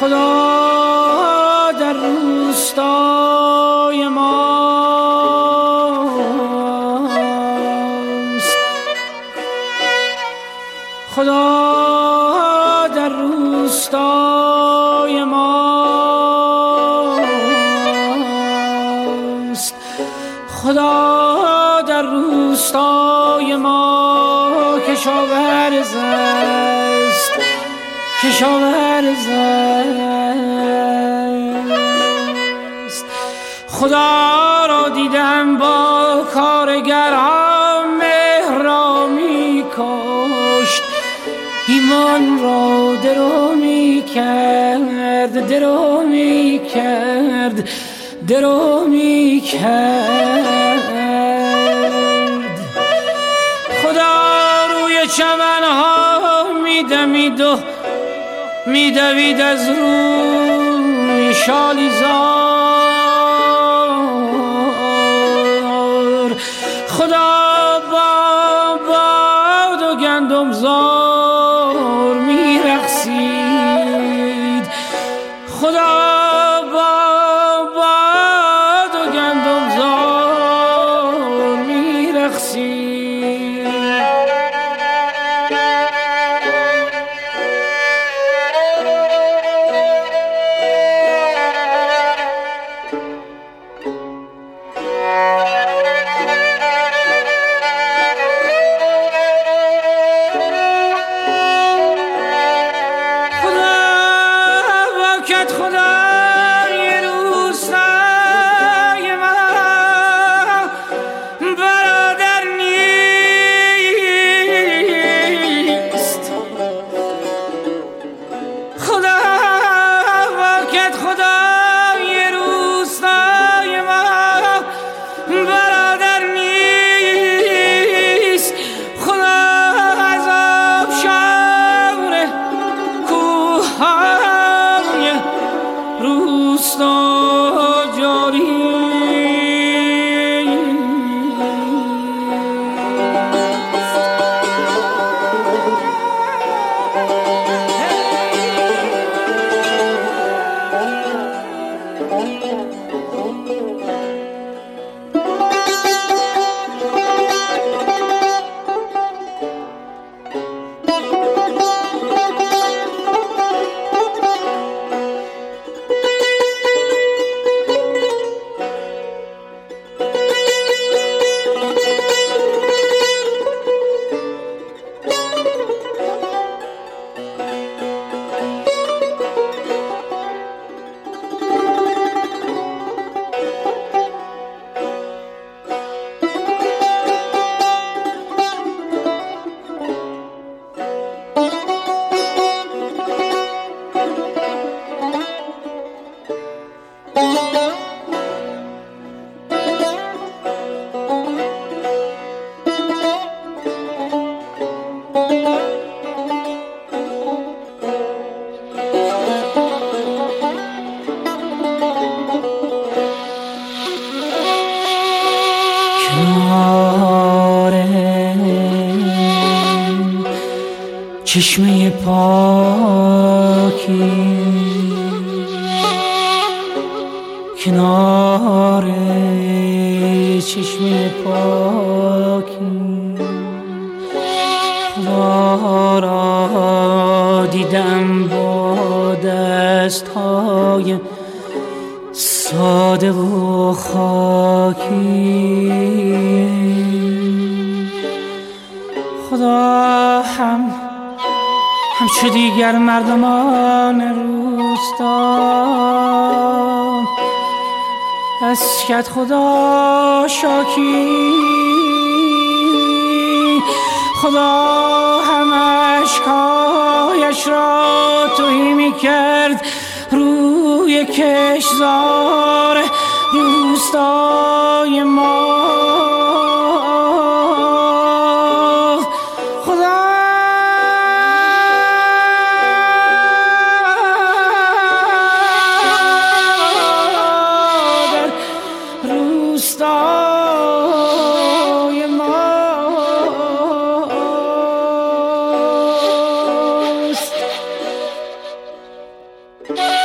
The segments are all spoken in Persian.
خدا در روستای ماست، خدا در روستای ماست، خدا در روستای ما کشاورز است، کشاورز است. خدا را دیدم با کارگران مهر را می کشت، ایمان را درو می کرد، درو می کرد، درو می کرد. خدا روی چمنها می دمید و می دوید از روی شالیزار. خدا با باد و گندمزار می رقصید، خدا با باد و گندمزار می رقصید. چشمه پاکی کنار چشمه پاکی، خدا را دیدم با دستهای ساده و خاکی. خدا همچو دیگر مردمان روستا از کت خدا شاکی. خدا هم اشکایش را تهی می کرد روی کشتزار روستای ما. روستای ماست.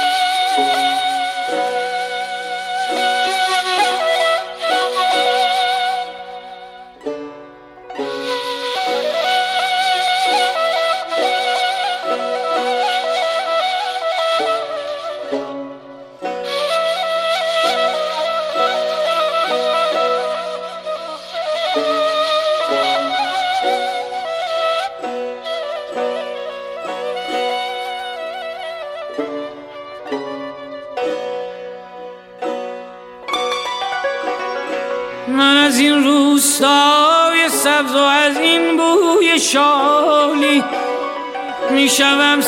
سبز و از این بوی شالی میشوم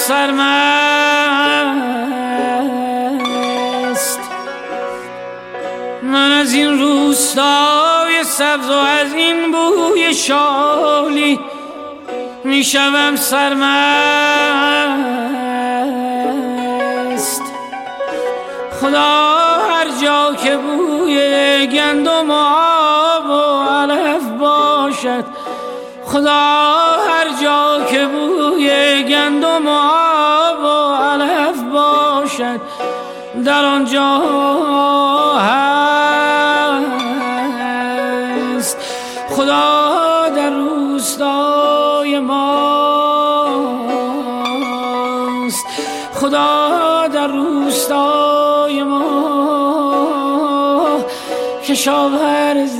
سرمست. من از این روستای سبز و از این بوی شالی میشوم سرمست. خدا هر جا که بوی گندم و آب و علف باشد، خدا هر جا که بوی گندم و آب و علف باشد، در آنجا هست. خدا در روستای ماست، خدا در روستای ما. کشاورز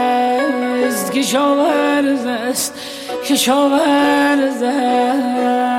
است، کشاورز است، کشاورز است.